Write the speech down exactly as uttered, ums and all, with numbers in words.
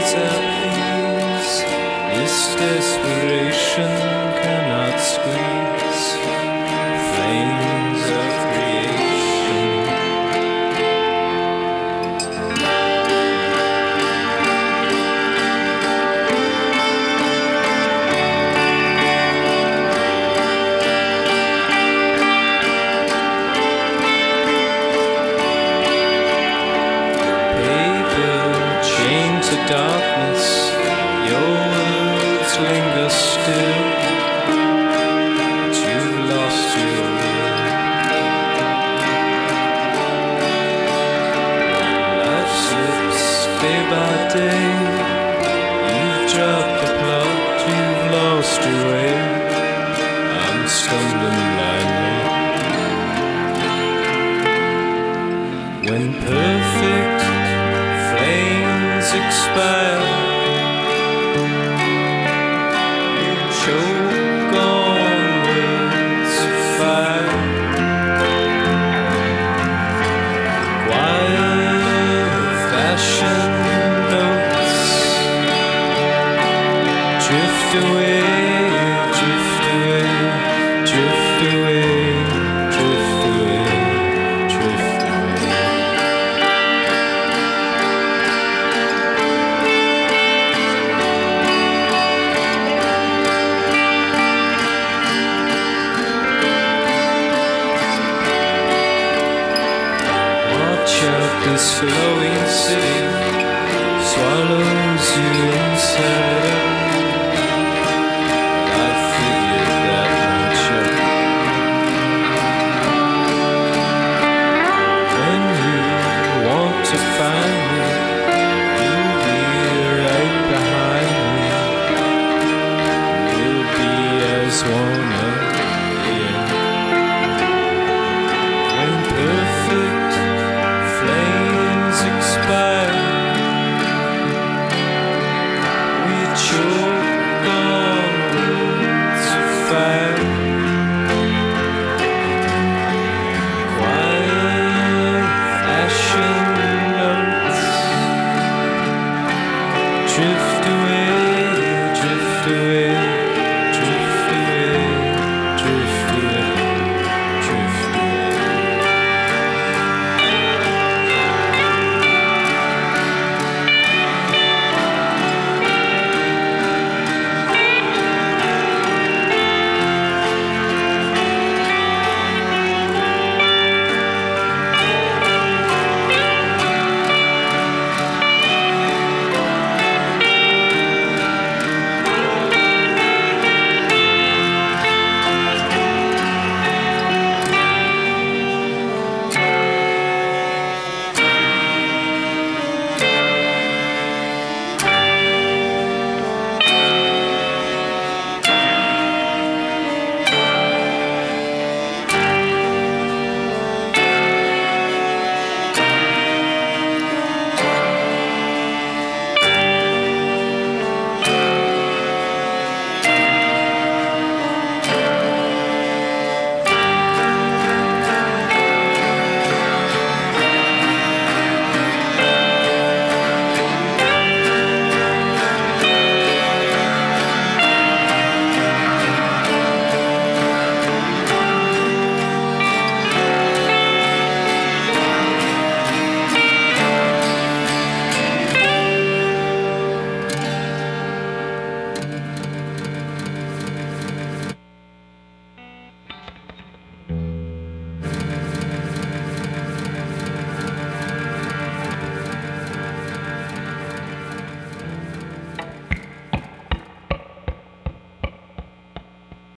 is appease. This desperation cannot squeeze flames of creation. Darkness, your words linger still, but you've lost your will. Life slips day by day, you've dropped the plot, you've lost your way. I'm stumbling blindly. When perfect flames expire, you choke on words of fire. Choir of fashion notes drift away, drift away, drift away, drift away, drift away. This flowing city swallows you inside out.